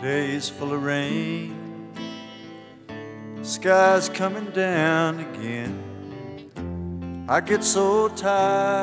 Days full of rain, sky's coming down again. I get so tired